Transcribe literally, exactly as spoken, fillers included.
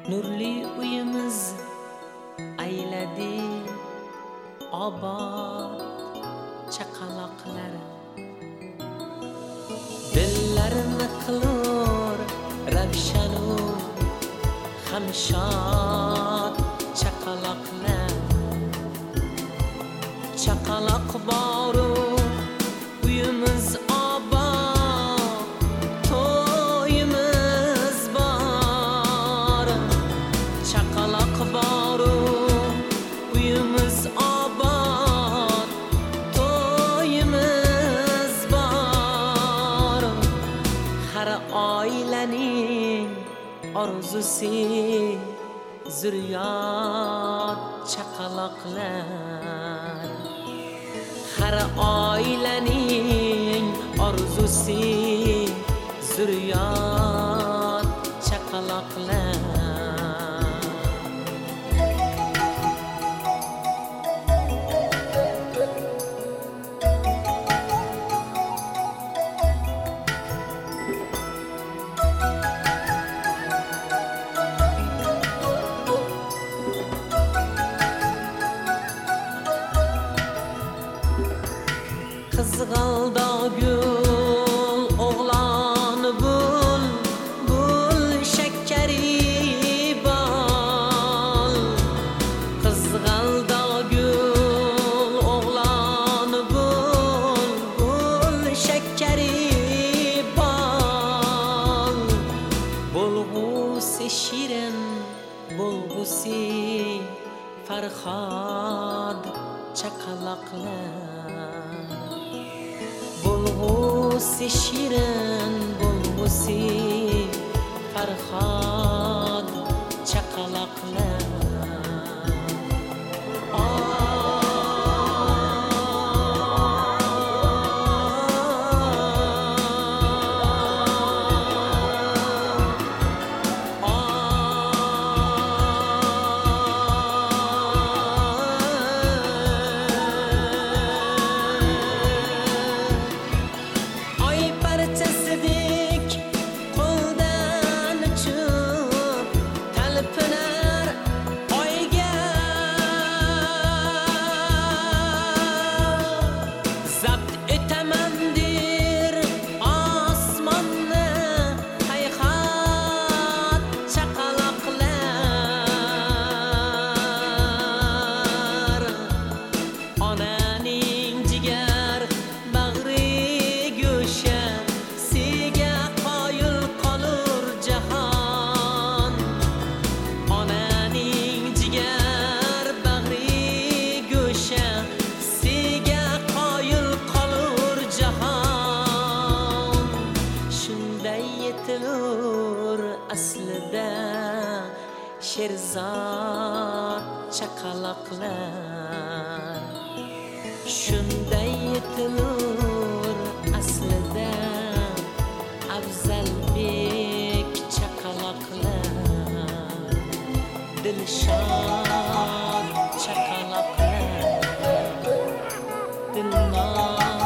nurli uyimiz ayladi obod chaqaloqlar. Dillarini qilur ravshanu hamshod chaqaloqlar. Chaqaloq boru uyimiz obod, to'yimiz bor. Chaqaloq boru uyimiz obod, to'yimiz bor. Har oilaning orzusi zurriyot chaqaloqlar. Har oilaning orzusi zurriyot chaqaloqlar. Qizg'alda gul o'g'lon bul, bul shakkari bol. Qizg'alda gul o'g'lon bul, bul shakkari bol. Bo'lg'usi shirin, bo'lg'usi farhod chaqaloqlar. Bo'lg'usi shirin, bo'lg'usi farhod chaqaloqlar. Aslida sherzod chaqaloqlar. Shunday yetilur aslida Afzalbek chaqaloqlar. Dilshod chaqaloqlar, dilnoz